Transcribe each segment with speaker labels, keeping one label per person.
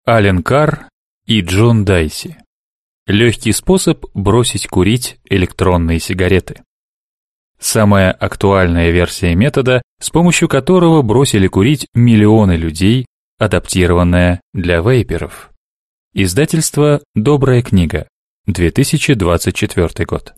Speaker 1: Ален Карр и Джон Дайси. Легкий способ бросить курить электронные сигареты. Самая актуальная версия метода, с помощью которого бросили курить миллионы людей, адаптированная для вейперов. Издательство «Добрая книга», 2024 год.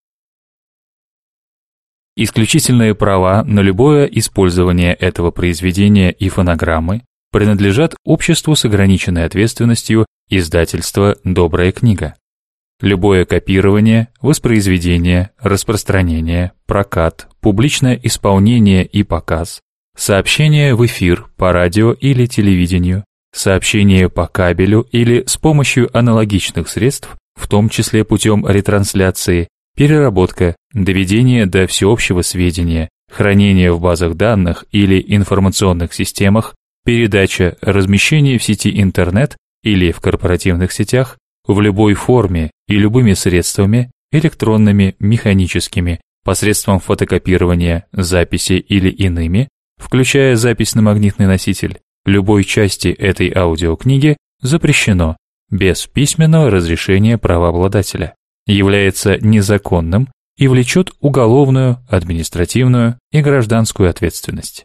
Speaker 1: Исключительные права на любое использование этого произведения и фонограммы принадлежат обществу с ограниченной ответственностью издательства «Добрая книга». Любое копирование, воспроизведение, распространение, прокат, публичное исполнение и показ, сообщение в эфир по радио или телевидению, сообщение по кабелю или с помощью аналогичных средств, в том числе путем ретрансляции, переработка, доведение до всеобщего сведения, хранение в базах данных или информационных системах, передача, размещение в сети интернет или в корпоративных сетях, в любой форме и любыми средствами, электронными, механическими, посредством фотокопирования, записи или иными, включая запись на магнитный носитель, любой части этой аудиокниги запрещено, без письменного разрешения правообладателя, является незаконным и влечет уголовную, административную и гражданскую ответственность.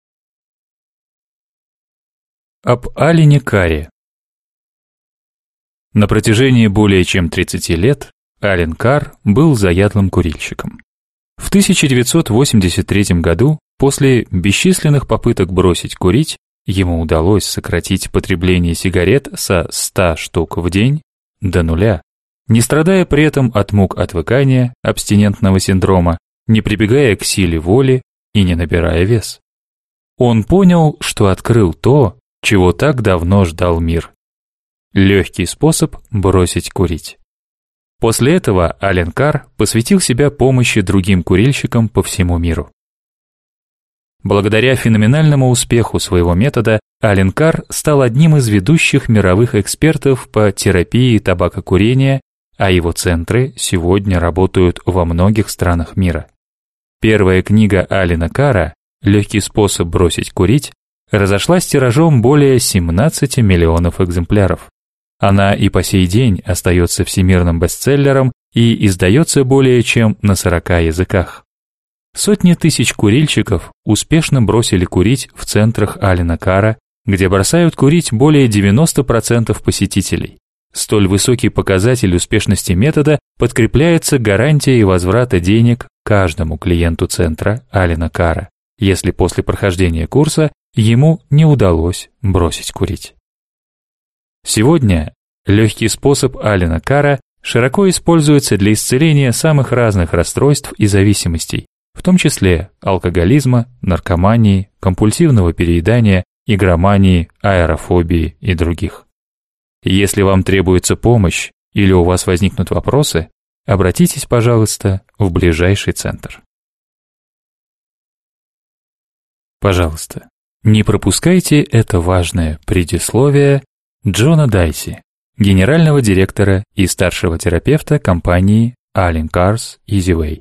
Speaker 1: Об Алене Карре. На протяжении более чем 30 лет Ален Карр был заядлым курильщиком. В 1983 году, после бесчисленных попыток бросить курить, ему удалось сократить потребление сигарет со 100 штук в день до нуля, не страдая при этом от мук отвыкания, абстинентного синдрома, не прибегая к силе воли и не набирая вес. Он понял, что открыл то, чего так давно ждал мир. Легкий способ бросить курить. После этого Ален Карр посвятил себя помощи другим курильщикам по всему миру. Благодаря феноменальному успеху своего метода Ален Карр стал одним из ведущих мировых экспертов по терапии табакокурения, а его центры сегодня работают во многих странах мира. Первая книга Алена Карра «Легкий способ бросить курить» разошлась тиражом более 17 миллионов экземпляров. Она и по сей день остается всемирным бестселлером и издается более чем на 40 языках. Сотни тысяч курильщиков успешно бросили курить в центрах Алена Карра, где бросают курить более 90% посетителей. Столь высокий показатель успешности метода подкрепляется гарантией возврата денег каждому клиенту центра Алена Карра, если после прохождения курса ему не удалось бросить курить. Сегодня легкий способ Алена Карра широко используется для исцеления самых разных расстройств и зависимостей, в том числе алкоголизма, наркомании, компульсивного переедания, игромании, аэрофобии и других. Если вам требуется помощь или у вас возникнут вопросы, обратитесь, пожалуйста, в ближайший центр. Пожалуйста, не пропускайте это важное предисловие Джона Дайси, генерального директора и старшего терапевта компании Allen Carr's Easyway.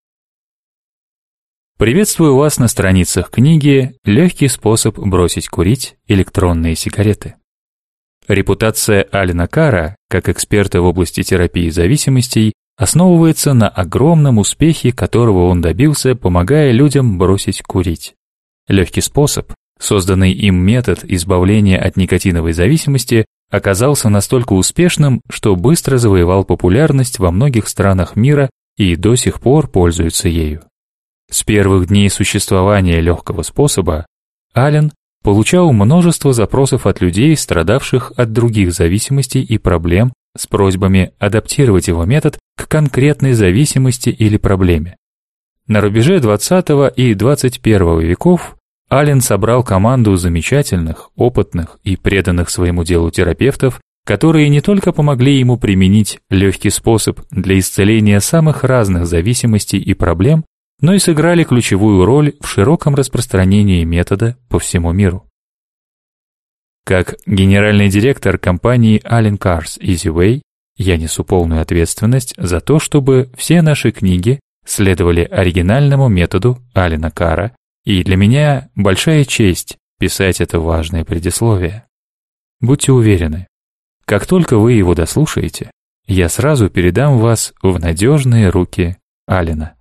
Speaker 1: Приветствую вас на страницах книги «Легкий способ бросить курить электронные сигареты». Репутация Алена Карра, как эксперта в области терапии зависимостей, основывается на огромном успехе, которого он добился, помогая людям бросить курить. Легкий способ, созданный им метод избавления от никотиновой зависимости, оказался настолько успешным, что быстро завоевал популярность во многих странах мира и до сих пор пользуется ею. С первых дней существования легкого способа Ален получал множество запросов от людей, страдавших от других зависимостей и проблем, с просьбами адаптировать его метод к конкретной зависимости или проблеме. На рубеже XX и XXI веков Ален собрал команду замечательных, опытных и преданных своему делу терапевтов, которые не только помогли ему применить легкий способ для исцеления самых разных зависимостей и проблем, но и сыграли ключевую роль в широком распространении метода по всему миру. Как генеральный директор компании Allen Carr's Easyway, я несу полную ответственность за то, чтобы все наши книги следовали оригинальному методу Алена Карра, и для меня большая честь писать это важное предисловие. Будьте уверены, как только вы его дослушаете, я сразу передам вас в надежные руки Аллена.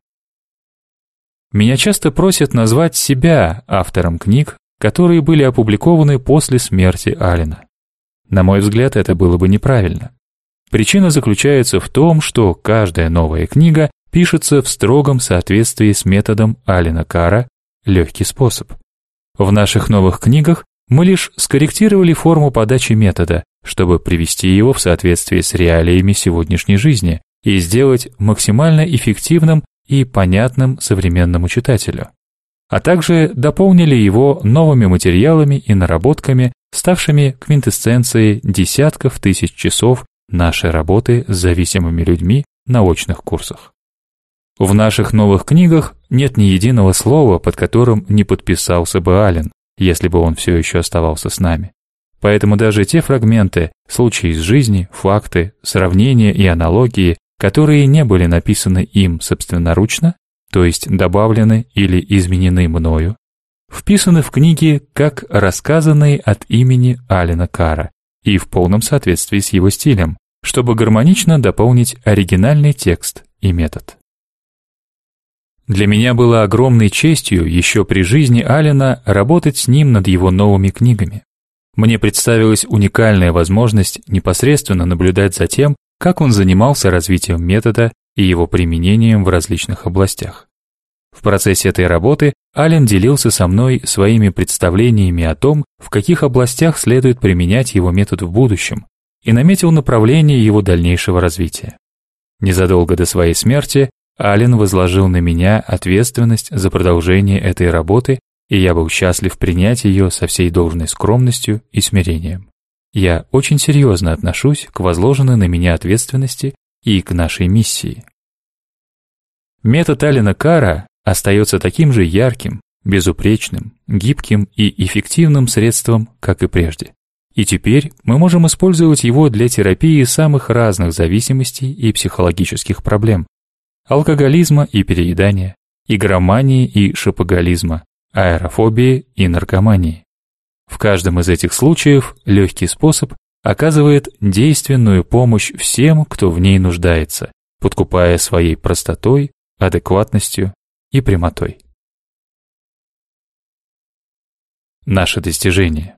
Speaker 1: Меня часто просят назвать себя автором книг, которые были опубликованы после смерти Аллена. На мой взгляд, это было бы неправильно. Причина заключается в том, что каждая новая книга пишется в строгом соответствии с методом Аллена Карра «Легкий способ». В наших новых книгах мы лишь скорректировали форму подачи метода, чтобы привести его в соответствие с реалиями сегодняшней жизни и сделать максимально эффективным и понятным современному читателю. А также дополнили его новыми материалами и наработками, ставшими квинтэссенцией десятков тысяч часов нашей работы с зависимыми людьми на очных курсах. В наших новых книгах нет ни единого слова, под которым не подписался бы Аллен, если бы он все еще оставался с нами. Поэтому даже те фрагменты, случаи из жизни, факты, сравнения и аналогии, которые не были написаны им собственноручно, то есть добавлены или изменены мною, вписаны в книги как рассказанные от имени Аллена Карра и в полном соответствии с его стилем, чтобы гармонично дополнить оригинальный текст и метод. Для меня было огромной честью еще при жизни Аллена работать с ним над его новыми книгами. Мне представилась уникальная возможность непосредственно наблюдать за тем, как он занимался развитием метода и его применением в различных областях. В процессе этой работы Аллен делился со мной своими представлениями о том, в каких областях следует применять его метод в будущем, и наметил направление его дальнейшего развития. Незадолго до своей смерти Аллен возложил на меня ответственность за продолжение этой работы, и я был счастлив принять ее со всей должной скромностью и смирением. Я очень серьезно отношусь к возложенной на меня ответственности и к нашей миссии. Метод Аллена Карра остается таким же ярким, безупречным, гибким и эффективным средством, как и прежде. И теперь мы можем использовать его для терапии самых разных зависимостей и психологических проблем: алкоголизма и переедания, игромании и шопоголизма, аэрофобии и наркомании. В каждом из этих случаев легкий способ оказывает действенную помощь всем, кто в ней нуждается, подкупая своей простотой, адекватностью и прямотой. Наши достижения.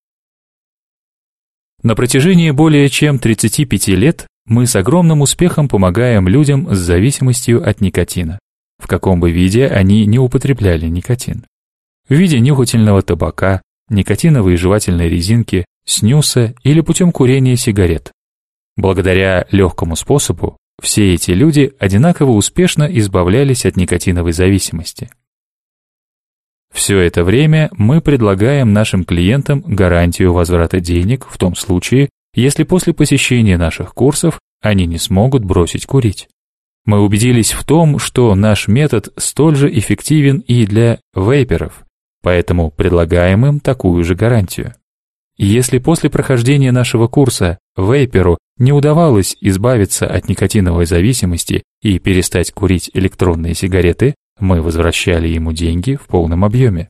Speaker 1: На протяжении более чем 35 лет мы с огромным успехом помогаем людям с зависимостью от никотина, в каком бы виде они не употребляли никотин. В виде нюхательного табака, никотиновой жевательной резинки, снюса или путем курения сигарет. Благодаря легкому способу все эти люди одинаково успешно избавлялись от никотиновой зависимости. Все это время мы предлагаем нашим клиентам гарантию возврата денег в том случае, если после посещения наших курсов они не смогут бросить курить. Мы убедились в том, что наш метод столь же эффективен и для вейперов, поэтому предлагаем им такую же гарантию. Если после прохождения нашего курса вейперу не удавалось избавиться от никотиновой зависимости и перестать курить электронные сигареты, мы возвращали ему деньги в полном объеме.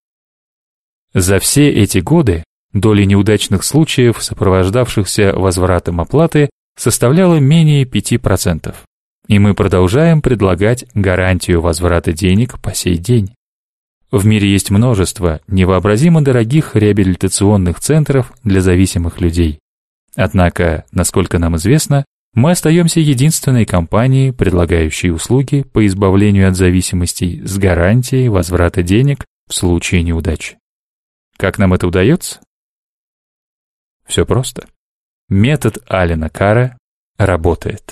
Speaker 1: За все эти годы доля неудачных случаев, сопровождавшихся возвратом оплаты, составляла менее 5%, и мы продолжаем предлагать гарантию возврата денег по сей день. В мире есть множество невообразимо дорогих реабилитационных центров для зависимых людей. Однако, насколько нам известно, мы остаемся единственной компанией, предлагающей услуги по избавлению от зависимостей с гарантией возврата денег в случае неудачи. Как нам это удается? Все просто. Метод Аллена Карра работает.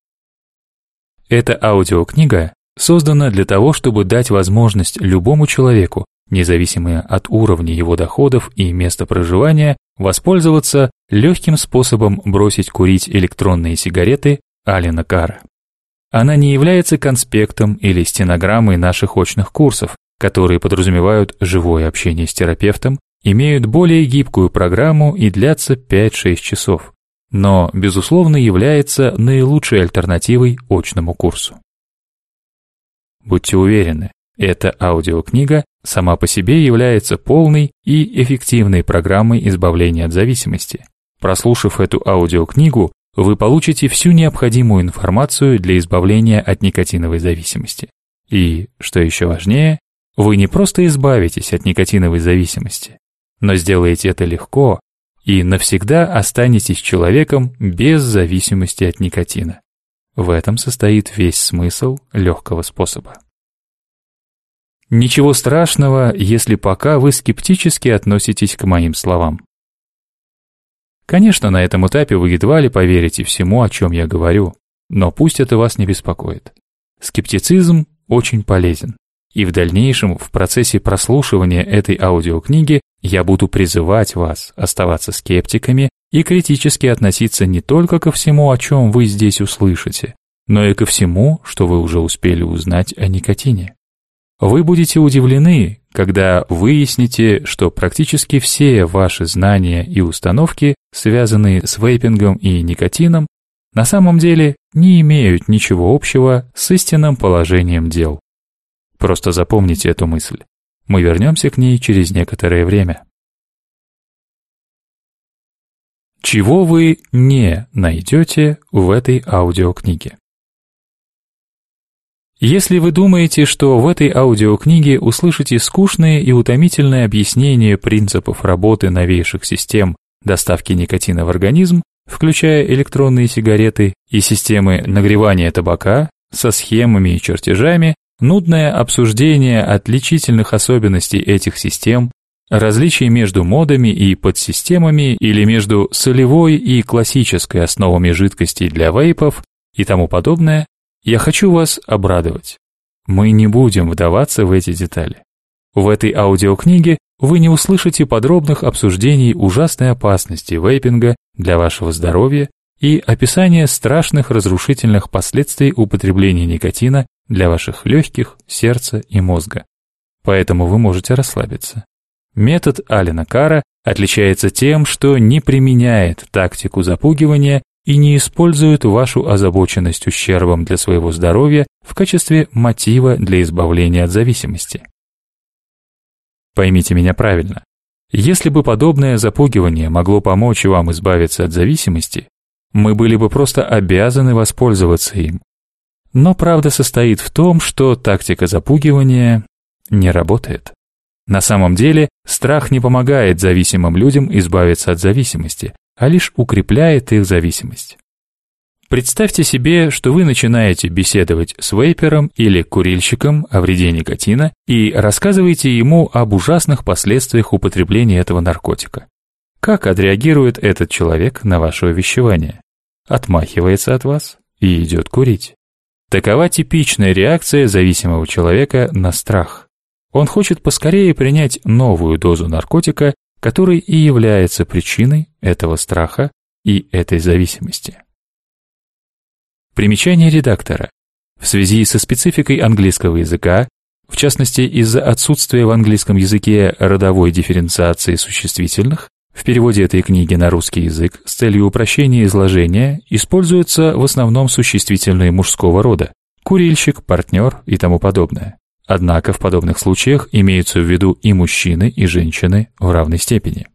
Speaker 1: Эта аудиокнига создана для того, чтобы дать возможность любому человеку, независимо от уровня его доходов и места проживания, воспользоваться легким способом бросить курить электронные сигареты Аллена Карра. Она не является конспектом или стенограммой наших очных курсов, которые подразумевают живое общение с терапевтом, имеют более гибкую программу и длятся 5-6 часов, но, безусловно, является наилучшей альтернативой очному курсу. Будьте уверены, Эта аудиокнига сама по себе является полной и эффективной программой избавления от зависимости. Прослушав эту аудиокнигу, вы получите всю необходимую информацию для избавления от никотиновой зависимости. И, что еще важнее, вы не просто избавитесь от никотиновой зависимости, но сделаете это легко и навсегда останетесь человеком без зависимости от никотина. В этом состоит весь смысл легкого способа. Ничего страшного, если пока вы скептически относитесь к моим словам. Конечно, на этом этапе вы едва ли поверите всему, о чем я говорю, но пусть это вас не беспокоит. Скептицизм очень полезен, и в дальнейшем в процессе прослушивания этой аудиокниги я буду призывать вас оставаться скептиками и критически относиться не только ко всему, о чем вы здесь услышите, но и ко всему, что вы уже успели узнать о никотине. Вы будете удивлены, когда выясните, что практически все ваши знания и установки, связанные с вейпингом и никотином, на самом деле не имеют ничего общего с истинным положением дел. Просто запомните эту мысль. Мы вернемся к ней через некоторое время. Чего вы не найдете в этой аудиокниге? Если вы думаете, что в этой аудиокниге услышите скучные и утомительные объяснения принципов работы новейших систем доставки никотина в организм, включая электронные сигареты и системы нагревания табака со схемами и чертежами, нудное обсуждение отличительных особенностей этих систем, различий между модами и подсистемами или между солевой и классической основами жидкостей для вейпов и тому подобное, я хочу вас обрадовать. Мы не будем вдаваться в эти детали. В этой аудиокниге вы не услышите подробных обсуждений ужасной опасности вейпинга для вашего здоровья и описания страшных разрушительных последствий употребления никотина для ваших легких, сердца и мозга. Поэтому вы можете расслабиться. Метод Алена Карра отличается тем, что не применяет тактику запугивания и не использует вашу озабоченность ущербом для своего здоровья в качестве мотива для избавления от зависимости. Поймите меня правильно. Если бы подобное запугивание могло помочь вам избавиться от зависимости, мы были бы просто обязаны воспользоваться им. Но правда состоит в том, что тактика запугивания не работает. На самом деле, страх не помогает зависимым людям избавиться от зависимости, а лишь укрепляет их зависимость. Представьте себе, что вы начинаете беседовать с вейпером или курильщиком о вреде никотина и рассказываете ему об ужасных последствиях употребления этого наркотика. Как отреагирует этот человек на ваше увещевание? Отмахивается от вас и идет курить. Такова типичная реакция зависимого человека на страх. Он хочет поскорее принять новую дозу наркотика, который и является причиной этого страха и этой зависимости. Примечание редактора. В связи со спецификой английского языка, в частности из-за отсутствия в английском языке родовой дифференциации существительных, в переводе этой книги на русский язык с целью упрощения изложения используются в основном существительные мужского рода – курильщик, партнер и тому подобное. Однако в подобных случаях имеются в виду и мужчины, и женщины в равной степени.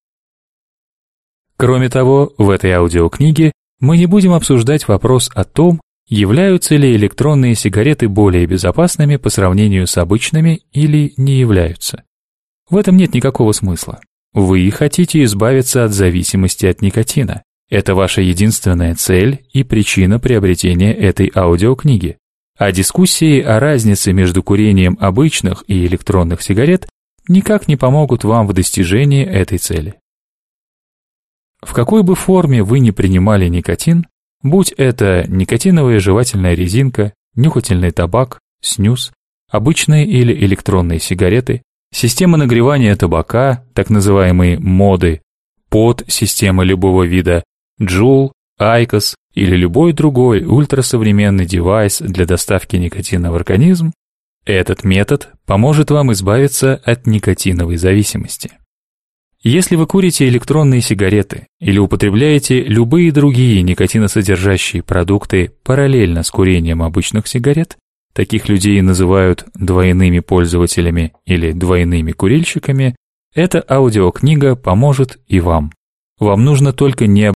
Speaker 1: Кроме того, в этой аудиокниге мы не будем обсуждать вопрос о том, являются ли электронные сигареты более безопасными по сравнению с обычными или не являются. В этом нет никакого смысла. Вы хотите избавиться от зависимости от никотина. Это ваша единственная цель и причина приобретения этой аудиокниги. А дискуссии о разнице между курением обычных и электронных сигарет никак не помогут вам в достижении этой цели. В какой бы форме вы ни принимали никотин, будь это никотиновая жевательная резинка, нюхательный табак, снюс, обычные или электронные сигареты, система нагревания табака, так называемые моды, под-система любого вида, Juul, IQOS или любой другой ультрасовременный девайс для доставки никотина в организм, этот метод поможет вам избавиться от никотиновой зависимости. Если вы курите электронные сигареты или употребляете любые другие никотиносодержащие продукты параллельно с курением обычных сигарет, таких людей называют двойными пользователями или двойными курильщиками, эта аудиокнига поможет и вам. Вам нужно только не